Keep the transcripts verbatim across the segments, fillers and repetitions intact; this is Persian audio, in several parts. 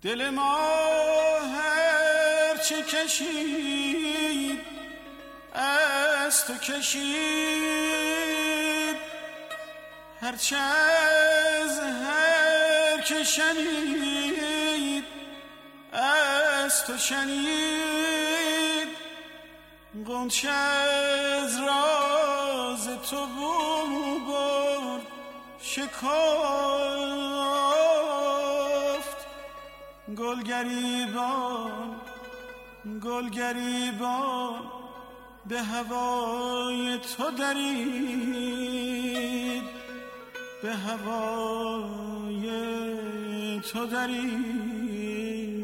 دل ما هر چه کشید از تو کشید، هرچه از هر که شنید از تو شنید. غنچه از راز تو بو برد شکافت، گل گریبان گل گریبان به هوای تو درید، به هوای تو درید.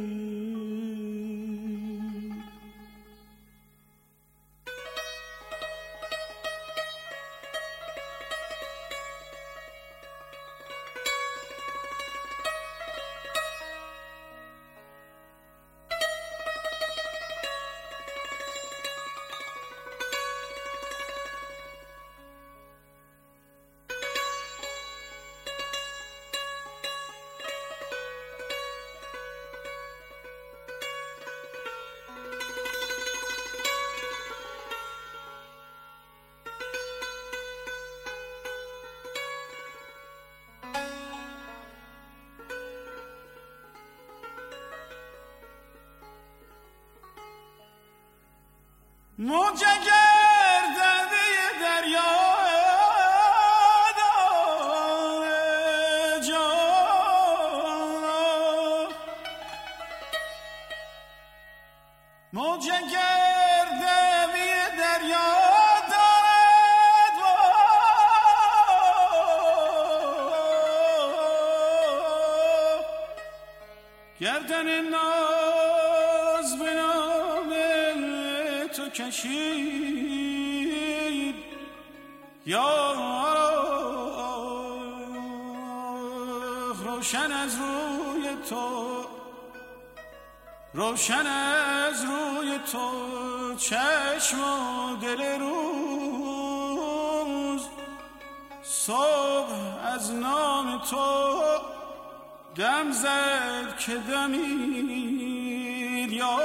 موج گردنده دریا داره جان، موج گردنده دریا دارد گردن ناز به نام تو کشید. یا روشن از روی تو، روشن از روی تو چشم و دل روز، صبح از نام تو دم زد که دمید. یا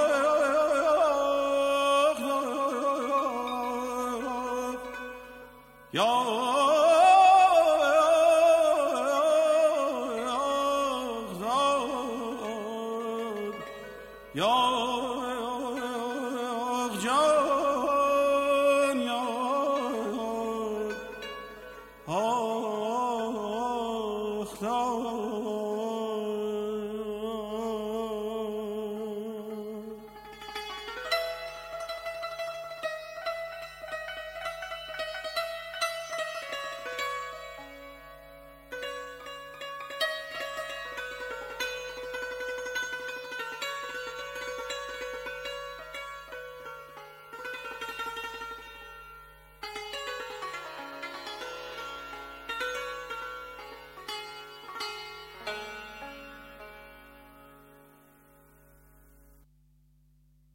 یا یا جان یا آخ